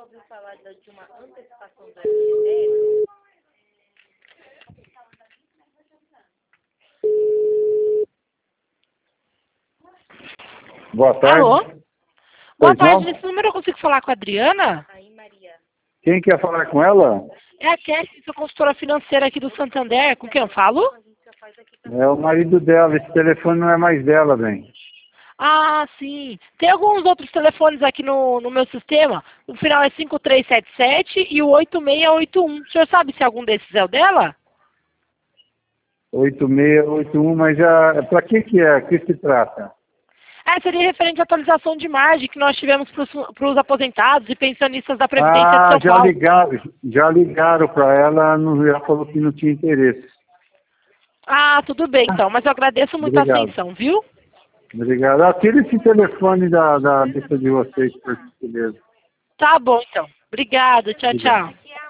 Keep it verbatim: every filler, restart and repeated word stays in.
ouviu falar de uma antecipação do F G T S? Boa tarde. Alô? Boa Pois tarde, não? nesse número eu consigo falar com a Adriana? Aí, Maria. Quem quer falar com ela? É a Cassie, sou consultora financeira aqui do Santander. Com quem eu falo? É o marido dela, esse telefone não é mais dela, bem. Ah, sim. Tem alguns outros telefones aqui no, no meu sistema. O final é cinco três sete sete e o oito seis oito um. O senhor sabe se algum desses é o dela? oito seis oito um, mas já... Pra que que é? O que se trata? É, seria referente à atualização de margem que nós tivemos para os aposentados e pensionistas da Previdência de Ah, São já Paulo. ligaram, já ligaram para ela, não, já falou que não tinha interesse. Ah, tudo bem então, mas eu agradeço muito a Obrigado. atenção, viu? Obrigado. Ah, tira esse telefone da, da lista de vocês, por gentileza. Tá bom então. Obrigada, tchau, Obrigado. tchau.